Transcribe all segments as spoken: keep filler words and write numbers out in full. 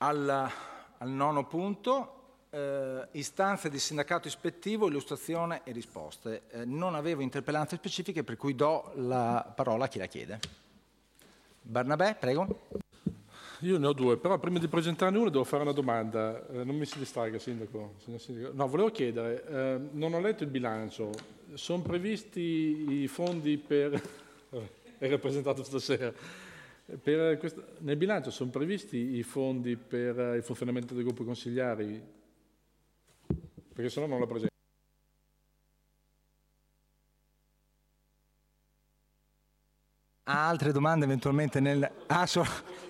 Al, al nono punto, eh, istanze di sindacato ispettivo, illustrazione e risposte. Eh, non avevo interpellanze specifiche, per cui do la parola a chi la chiede. Barnabè, prego. Io ne ho due, però prima di presentarne una devo fare una domanda. Eh, non mi si distragga, Sindaco. Signor Sindaco. No, volevo chiedere, eh, non ho letto il bilancio, sono previsti i fondi per... è rappresentato stasera. Per questo... Nel bilancio sono previsti i fondi per il funzionamento dei gruppi consigliari? Perché sennò non la presento. Ha altre domande eventualmente nel... Ah, so...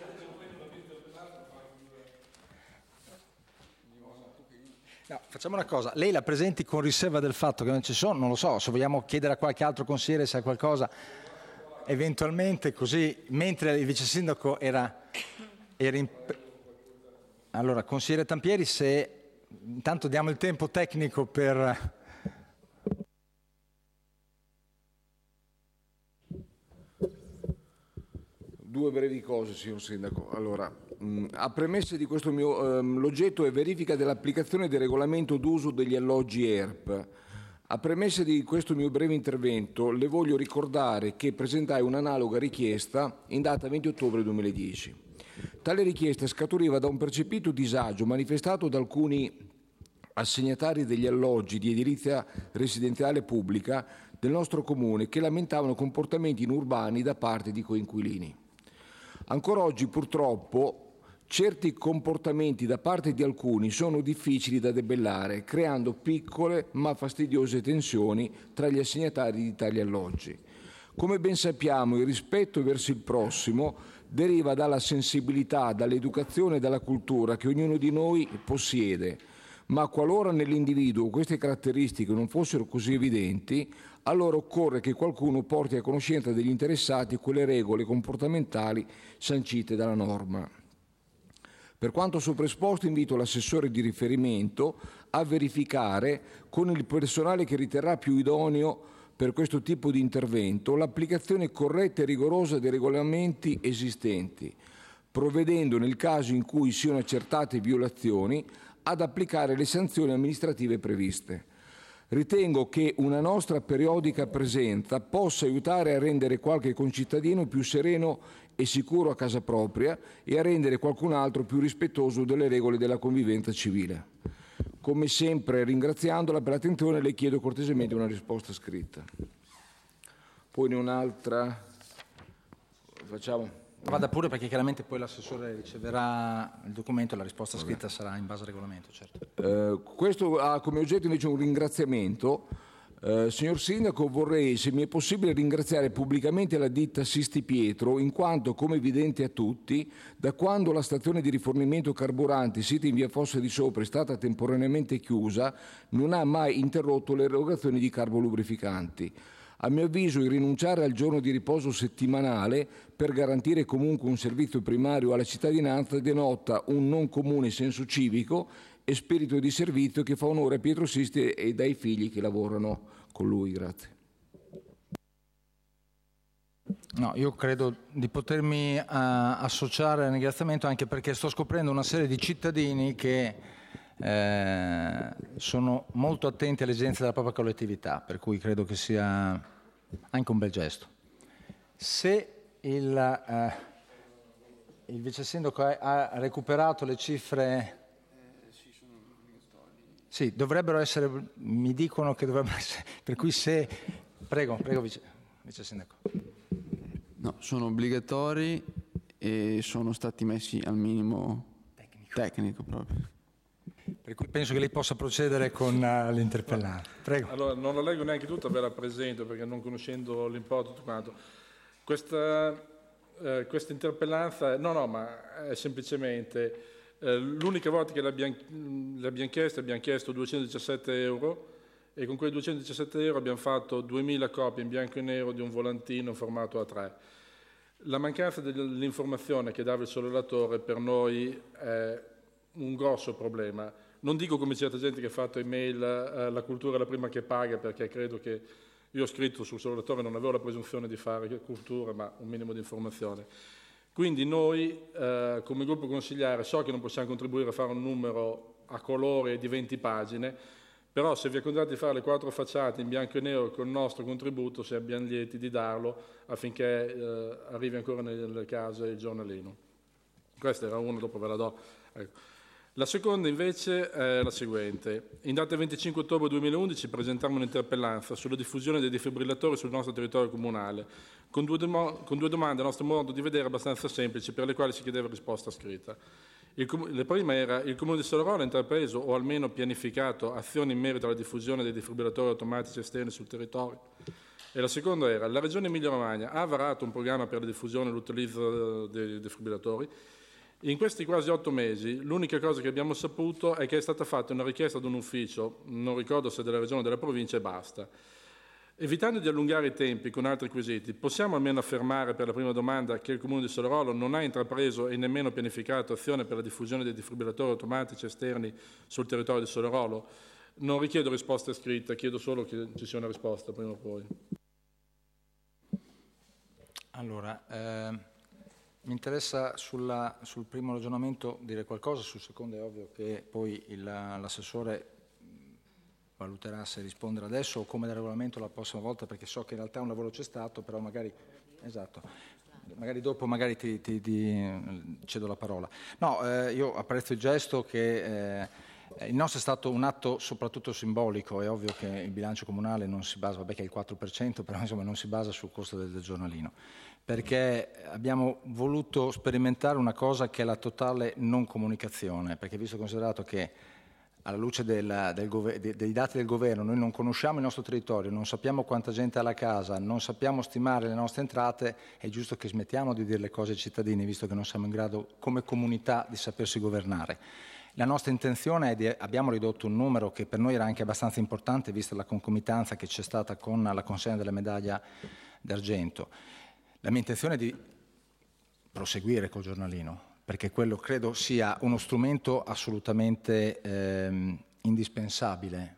No, facciamo una cosa, lei la presenti con riserva del fatto che non ci sono, non lo so, se vogliamo chiedere a qualche altro consigliere se ha qualcosa, eventualmente così, mentre il vice sindaco era, era in... Allora, consigliere Tampieri, se intanto diamo il tempo tecnico per... Due brevi cose, signor Sindaco. Allora, mh, a premesse di questo mio, ehm, l'oggetto è verifica dell'applicazione del regolamento d'uso degli alloggi E R P. A premesse di questo mio breve intervento, le voglio ricordare che presentai un'analoga richiesta in data venti ottobre duemiladieci. Tale richiesta scaturiva da un percepito disagio manifestato da alcuni assegnatari degli alloggi di edilizia residenziale pubblica del nostro comune che lamentavano comportamenti inurbani da parte di coinquilini. Ancora oggi purtroppo certi comportamenti da parte di alcuni sono difficili da debellare, creando piccole ma fastidiose tensioni tra gli assegnatari di tali alloggi. Come ben sappiamo, il rispetto verso il prossimo deriva dalla sensibilità, dall'educazione e dalla cultura che ognuno di noi possiede, ma qualora nell'individuo queste caratteristiche non fossero così evidenti, allora occorre che qualcuno porti a conoscenza degli interessati quelle regole comportamentali sancite dalla norma. Per quanto sopra-esposto, invito l'assessore di riferimento a verificare con il personale che riterrà più idoneo per questo tipo di intervento l'applicazione corretta e rigorosa dei regolamenti esistenti, provvedendo nel caso in cui siano accertate violazioni ad applicare le sanzioni amministrative previste. Ritengo che una nostra periodica presenza possa aiutare a rendere qualche concittadino più sereno e sicuro a casa propria e a rendere qualcun altro più rispettoso delle regole della convivenza civile. Come sempre, ringraziandola per l'attenzione, le chiedo cortesemente una risposta scritta. Poi ne un'altra. Facciamo. Vada pure, perché chiaramente poi l'assessore riceverà il documento e la risposta scritta Vabbè. sarà in base al regolamento, certo. Eh, questo ha come oggetto invece un ringraziamento. Eh, signor Sindaco, vorrei, se mi è possibile, ringraziare pubblicamente la ditta Sisti Pietro, in quanto, come evidente a tutti, da quando la stazione di rifornimento carburanti sita in via Fossa di Sopra è stata temporaneamente chiusa, non ha mai interrotto le erogazioni di carbolubrificanti. A mio avviso, il rinunciare al giorno di riposo settimanale per garantire comunque un servizio primario alla cittadinanza denota un non comune senso civico e spirito di servizio che fa onore a Pietro Sisti e ai figli che lavorano con lui. Grazie. No, io credo di potermi uh, associare al ringraziamento, anche perché sto scoprendo una serie di cittadini che eh, sono molto attenti alle esigenze della propria collettività, per cui credo che sia anche un bel gesto. Se il, uh, il vice sindaco ha recuperato le cifre, sì, dovrebbero essere, mi dicono che dovrebbero essere, per cui se, prego, prego vice, vice sindaco. No, sono obbligatori e sono stati messi al minimo tecnico, tecnico proprio. Per cui penso che lei possa procedere con uh, l'interpellante. Prego. Allora, non la leggo neanche tutta, ve la presento perché non conoscendo l'importo tutto quanto. Questa, eh, questa interpellanza, no, no, ma è semplicemente eh, l'unica volta che l'abbiamo, l'abbiamo chiesto, abbiamo chiesto duecentodiciassette euro e con quei duecentodiciassette euro abbiamo fatto duemila copie in bianco e nero di un volantino formato A tre. La mancanza dell'informazione che dava il sollevlatore per noi è un grosso problema. Non dico come certa gente che ha fatto email, eh, la cultura è la prima che paga, perché credo che io ho scritto sul sollevlatore, non avevo la presunzione di fare cultura, ma un minimo di informazione. Quindi noi eh, come gruppo consigliare so che non possiamo contribuire a fare un numero a colore di venti pagine, però se vi accontentate di fare le quattro facciate in bianco e nero con il nostro contributo, se abbiamo lieti di darlo affinché eh, arrivi ancora nelle case il giornalino. Questa era una, dopo ve la do. Ecco. La seconda invece è la seguente. In data venticinque ottobre duemilaundici presentammo un'interpellanza sulla diffusione dei defibrillatori sul nostro territorio comunale, con due, con due domande a nostro modo di vedere abbastanza semplici, per le quali si chiedeva risposta scritta. Il, la prima era: il Comune di Sollerola ha intrapreso o almeno pianificato azioni in merito alla diffusione dei defibrillatori automatici esterni sul territorio? E la seconda era: la Regione Emilia-Romagna ha varato un programma per la diffusione e l'utilizzo dei defibrillatori? In questi quasi otto mesi l'unica cosa che abbiamo saputo è che è stata fatta una richiesta ad un ufficio, non ricordo se della Regione o della Provincia, e basta. Evitando di allungare i tempi con altri quesiti, possiamo almeno affermare per la prima domanda che il Comune di Sollerola non ha intrapreso e nemmeno pianificato azione per la diffusione dei defibrillatori automatici esterni sul territorio di Sollerola? Non richiedo risposta scritta, chiedo solo che ci sia una risposta prima o poi. Allora, eh... mi interessa sulla, sul primo ragionamento dire qualcosa, sul secondo è ovvio che poi il, l'assessore valuterà se rispondere adesso o come da regolamento la prossima volta, perché so che in realtà un lavoro c'è stato, però magari, esatto, magari dopo magari ti, ti, ti cedo la parola. No, eh, io apprezzo il gesto che eh, il nostro è stato un atto soprattutto simbolico. È ovvio che il bilancio comunale non si basa, vabbè che è il quattro per cento, però insomma non si basa sul costo del, del giornalino, perché abbiamo voluto sperimentare una cosa che è la totale non comunicazione, perché visto e considerato che alla luce del, del gover- dei dati del governo noi non conosciamo il nostro territorio, non sappiamo quanta gente ha la casa, non sappiamo stimare le nostre entrate, è giusto che smettiamo di dire le cose ai cittadini, visto che non siamo in grado come comunità di sapersi governare. La nostra intenzione è di, abbiamo ridotto un numero che per noi era anche abbastanza importante, vista la concomitanza che c'è stata con la consegna della medaglia d'argento. La mia intenzione è di proseguire col giornalino, perché quello credo sia uno strumento assolutamente ehm, indispensabile,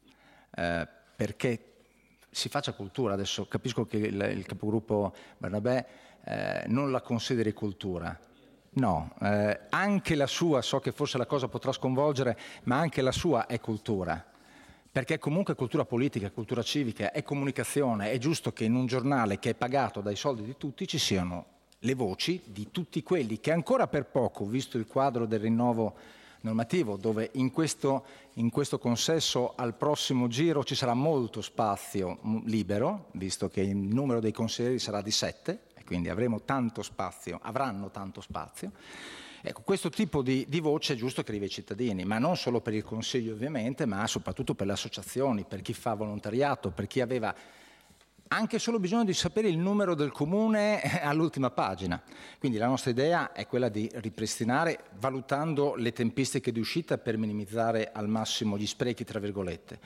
eh, perché si faccia cultura. Adesso capisco che il, il capogruppo Bernabé eh, non la consideri cultura. No, eh, anche la sua, so che forse la cosa potrà sconvolgere, ma anche la sua è cultura. Perché comunque è cultura politica, cultura civica, è comunicazione. È giusto che in un giornale che è pagato dai soldi di tutti ci siano le voci di tutti quelli che ancora per poco, visto il quadro del rinnovo normativo, dove in questo, in questo consesso al prossimo giro ci sarà molto spazio libero, visto che il numero dei consiglieri sarà di sette, e quindi avremo tanto spazio, avranno tanto spazio. Ecco, questo tipo di, di voce è giusto che arrivi ai cittadini, ma non solo per il Consiglio ovviamente, ma soprattutto per le associazioni, per chi fa volontariato, per chi aveva anche solo bisogno di sapere il numero del comune all'ultima pagina. Quindi la nostra idea è quella di ripristinare, valutando le tempistiche di uscita per minimizzare al massimo gli sprechi, tra virgolette.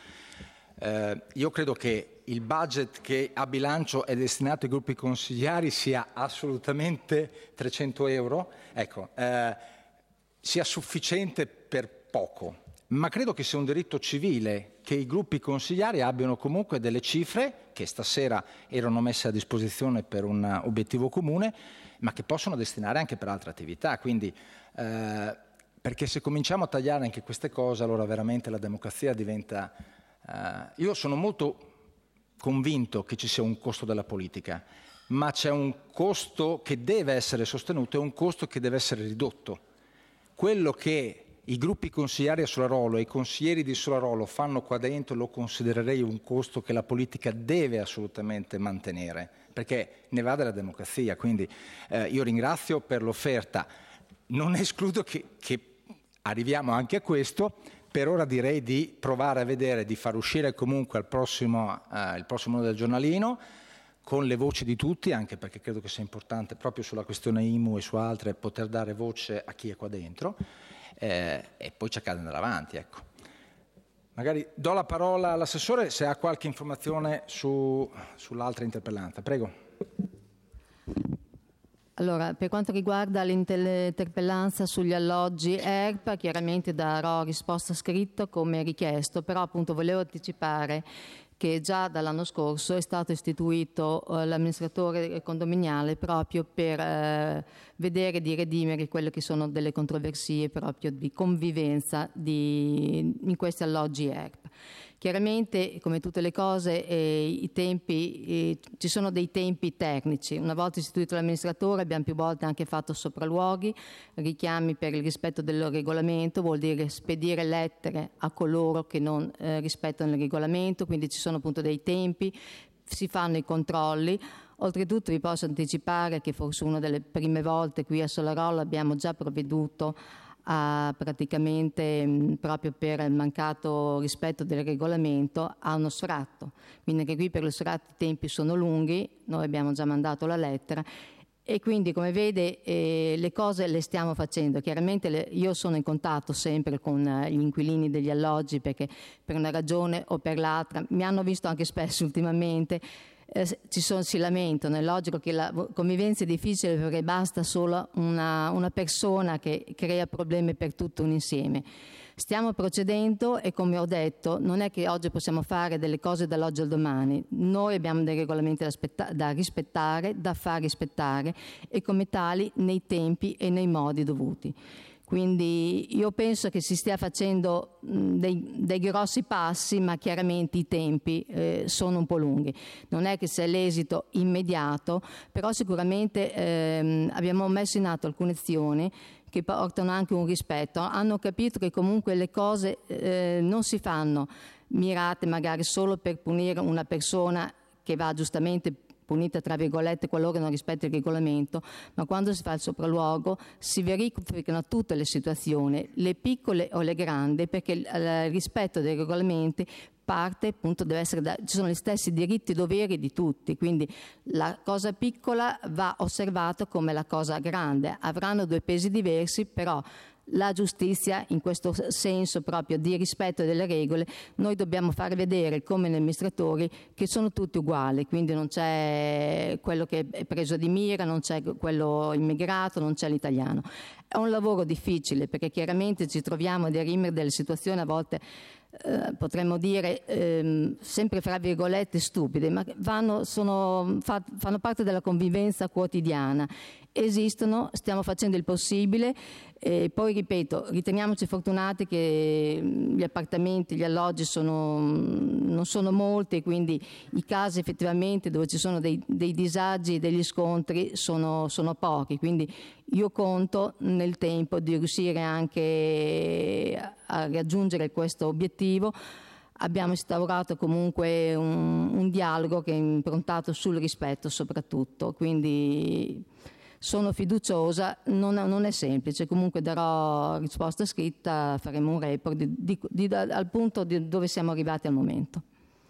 Eh, io credo che il budget che a bilancio è destinato ai gruppi consigliari sia assolutamente trecento euro, ecco, eh, sia sufficiente per poco, ma credo che sia un diritto civile che i gruppi consigliari abbiano comunque delle cifre che stasera erano messe a disposizione per un obiettivo comune, ma che possono destinare anche per altre attività. Quindi, eh, perché se cominciamo a tagliare anche queste cose, allora veramente la democrazia diventa... Eh, io sono molto convinto che ci sia un costo della politica, ma c'è un costo che deve essere sostenuto e un costo che deve essere ridotto. Quello che i gruppi consigliari a Solarolo e i consiglieri di Solarolo fanno qua dentro lo considererei un costo che la politica deve assolutamente mantenere, perché ne va della democrazia. Quindi eh, io ringrazio per l'offerta, non escludo che, che arriviamo anche a questo. Per ora direi di provare a vedere, di far uscire comunque al prossimo, eh, il prossimo numero del giornalino con le voci di tutti, anche perché credo che sia importante proprio sulla questione I M U e su altre poter dare voce a chi è qua dentro. Eh, e poi cercare di andare avanti, ecco. Magari do la parola all'assessore se ha qualche informazione su, sull'altra interpellanza. Prego. Allora, per quanto riguarda l'interpellanza sugli alloggi E R P, chiaramente darò risposta scritta come richiesto, però appunto volevo anticipare che già dall'anno scorso è stato istituito eh, l'amministratore condominiale proprio per eh, vedere di redimere quelle che sono delle controversie proprio di convivenza di, in questi alloggi E R P. Chiaramente, come tutte le cose, eh, i tempi, eh, ci sono dei tempi tecnici. Una volta istituito l'amministratore abbiamo più volte anche fatto sopralluoghi, richiami per il rispetto del regolamento, vuol dire spedire lettere a coloro che non eh, rispettano il regolamento, quindi ci sono appunto dei tempi, si fanno i controlli. Oltretutto vi posso anticipare che forse una delle prime volte qui a Solarolla abbiamo già provveduto a praticamente mh, proprio per il mancato rispetto del regolamento a uno sfratto, quindi anche qui per lo sfratto i tempi sono lunghi, noi abbiamo già mandato la lettera e quindi come vede eh, le cose le stiamo facendo. Chiaramente le, io sono in contatto sempre con eh, gli inquilini degli alloggi perché per una ragione o per l'altra mi hanno visto anche spesso ultimamente. Eh, ci sono, si lamentano, è logico che la convivenza è difficile perché basta solo una, una persona che crea problemi per tutto un insieme. Stiamo procedendo e come ho detto non è che oggi possiamo fare delle cose dall'oggi al domani, noi abbiamo dei regolamenti da, aspetta- da rispettare, da far rispettare e come tali nei tempi e nei modi dovuti. Quindi io penso che si stia facendo dei, dei grossi passi, ma chiaramente i tempi eh, sono un po' lunghi. Non è che sia l'esito immediato, però sicuramente ehm, abbiamo messo in atto alcune azioni che portano anche un rispetto. Hanno capito che comunque le cose eh, non si fanno mirate magari solo per punire una persona che va giustamente punita tra virgolette qualora non rispetta il regolamento, ma quando si fa il sopralluogo si verificano tutte le situazioni, le piccole o le grandi, perché il, il rispetto dei regolamenti parte appunto deve essere da, ci sono gli stessi diritti e doveri di tutti, quindi la cosa piccola va osservata come la cosa grande, avranno due pesi diversi, però la giustizia in questo senso proprio di rispetto delle regole noi dobbiamo far vedere come amministratori che sono tutti uguali, quindi non c'è quello che è preso di mira, non c'è quello immigrato, non c'è l'italiano. È un lavoro difficile perché chiaramente ci troviamo a dirimere delle situazioni a volte eh, potremmo dire ehm, sempre fra virgolette stupide, ma vanno, sono, fa, fanno parte della convivenza quotidiana. Esistono, stiamo facendo il possibile e poi ripeto, riteniamoci fortunati che gli appartamenti, gli alloggi sono, non sono molti, quindi i casi effettivamente dove ci sono dei, dei disagi e degli scontri sono, sono pochi, quindi io conto nel tempo di riuscire anche a raggiungere questo obiettivo. Abbiamo instaurato comunque un, un dialogo che è improntato sul rispetto soprattutto, quindi sono fiduciosa, non, non è semplice, comunque darò risposta scritta, faremo un report di, di, di, al punto di dove siamo arrivati al momento.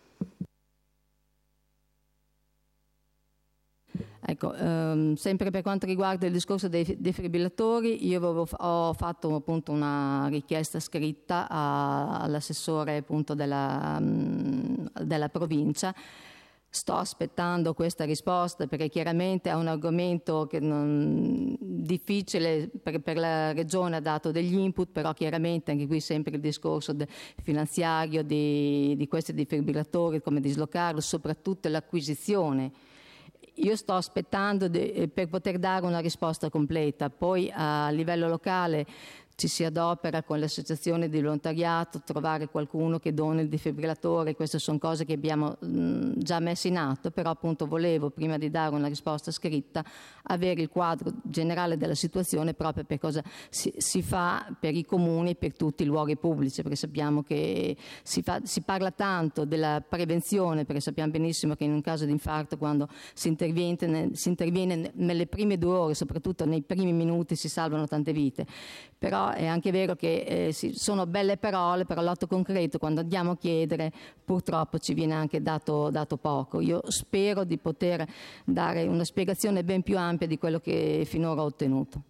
Ecco, ehm, sempre per quanto riguarda il discorso dei defibrillatori, io avevo, ho fatto appunto una richiesta scritta a, all'assessore appunto della, della provincia. Sto aspettando questa risposta perché chiaramente è un argomento che non, difficile per, per la Regione, ha dato degli input, però chiaramente anche qui sempre il discorso de, finanziario di, di questi defibrillatori, come dislocarlo, soprattutto l'acquisizione. Io sto aspettando de, per poter dare una risposta completa, poi a livello locale ci si adopera con l'associazione di volontariato, trovare qualcuno che doni il defibrillatore, queste sono cose che abbiamo mh, già messo in atto, però appunto volevo, prima di dare una risposta scritta, avere il quadro generale della situazione proprio per cosa si, si fa per i comuni e per tutti i luoghi pubblici, perché sappiamo che si, fa, si parla tanto della prevenzione, perché sappiamo benissimo che in un caso di infarto quando si interviene, si interviene nelle prime due ore, soprattutto nei primi minuti, si salvano tante vite. Però è anche vero che eh, sì, sono belle parole, però l'atto concreto quando andiamo a chiedere purtroppo ci viene anche dato, dato poco. Io spero di poter dare una spiegazione ben più ampia di quello che finora ho ottenuto.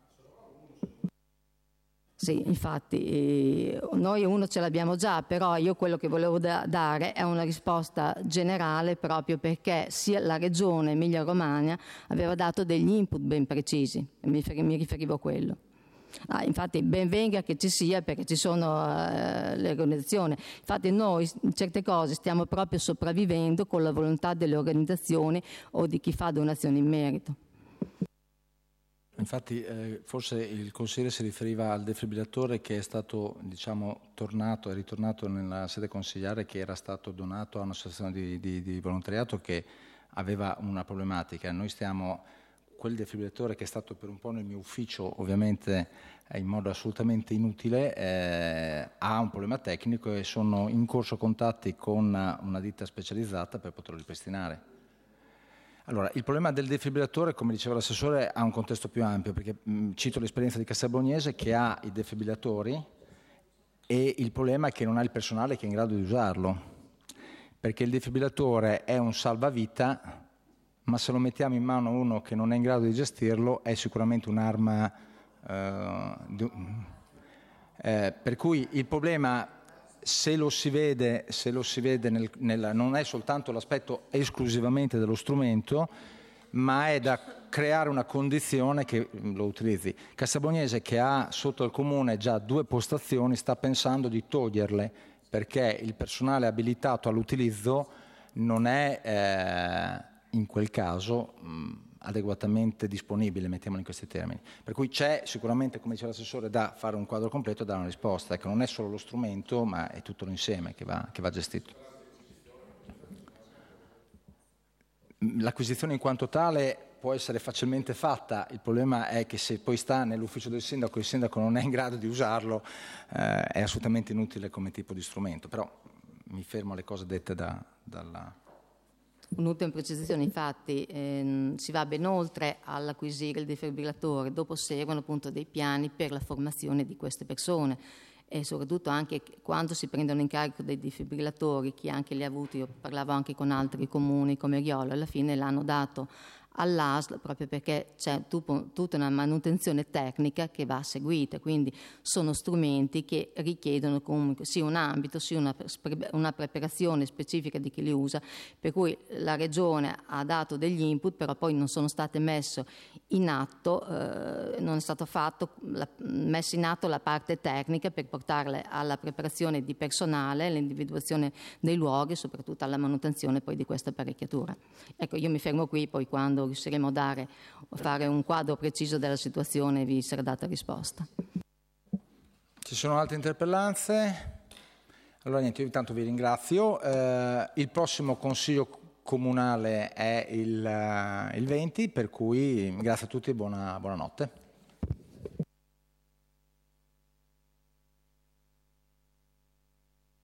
Sì, infatti eh, noi uno ce l'abbiamo già, però io quello che volevo da- dare è una risposta generale proprio perché sia la Regione Emilia Romagna aveva dato degli input ben precisi, mi, mi riferivo a quello. Ah, infatti ben venga che ci sia, perché ci sono uh, le organizzazioni. Infatti noi in certe cose stiamo proprio sopravvivendo con la volontà delle organizzazioni o di chi fa donazioni in merito. Infatti eh, forse il consigliere si riferiva al defibrillatore che è stato, diciamo, tornato, è ritornato nella sede consigliare, che era stato donato a un'associazione di, di, di volontariato che aveva una problematica. Noi stiamo, quel defibrillatore che è stato per un po' nel mio ufficio, ovviamente in modo assolutamente inutile, eh, ha un problema tecnico e sono in corso contatti con una ditta specializzata per poterlo ripristinare. Allora, il problema del defibrillatore, come diceva l'assessore, ha un contesto più ampio, perché mh, cito l'esperienza di Castelbuognese che ha i defibrillatori e il problema è che non ha il personale che è in grado di usarlo, perché il defibrillatore è un salvavita, ma se lo mettiamo in mano a uno che non è in grado di gestirlo è sicuramente un'arma, eh, di, eh, per cui il problema, se lo si vede, se lo si vede nel, nel, non è soltanto l'aspetto esclusivamente dello strumento, ma è da creare una condizione che lo utilizzi. Castelbuognese, che ha sotto il comune già due postazioni, sta pensando di toglierle perché il personale abilitato all'utilizzo non è eh, in quel caso mh, adeguatamente disponibile, mettiamolo in questi termini. Per cui c'è sicuramente, come diceva l'assessore, da fare un quadro completo e dare una risposta, che non è solo lo strumento, ma è tutto l'insieme che va, che va gestito. L'acquisizione in quanto tale può essere facilmente fatta, il problema è che se poi sta nell'ufficio del sindaco e il sindaco non è in grado di usarlo, eh, è assolutamente inutile come tipo di strumento, però mi fermo alle cose dette da, dalla... Un'ultima precisazione, infatti ehm, si va ben oltre all'acquisire il defibrillatore, dopo seguono appunto dei piani per la formazione di queste persone e soprattutto anche quando si prendono in carico dei defibrillatori, chi anche li ha avuti, io parlavo anche con altri comuni come Riolo, alla fine l'hanno dato all'A S L proprio perché c'è tutta una manutenzione tecnica che va seguita, quindi sono strumenti che richiedono comunque sia un ambito, sia una, una preparazione specifica di chi li usa, per cui la Regione ha dato degli input, però poi non sono state messe in atto, eh, non è stato fatto, la, messa in atto la parte tecnica per portarle alla preparazione di personale, all'individuazione dei luoghi e soprattutto alla manutenzione poi di questa apparecchiatura. Ecco, io mi fermo qui, poi quando riusciremo a dare, a fare un quadro preciso della situazione vi sarà data risposta. Ci sono altre interpellanze? Allora niente, io intanto vi ringrazio. Eh, il prossimo Consiglio Comunale è il, uh, il venti, per cui grazie a tutti e buona, buonanotte.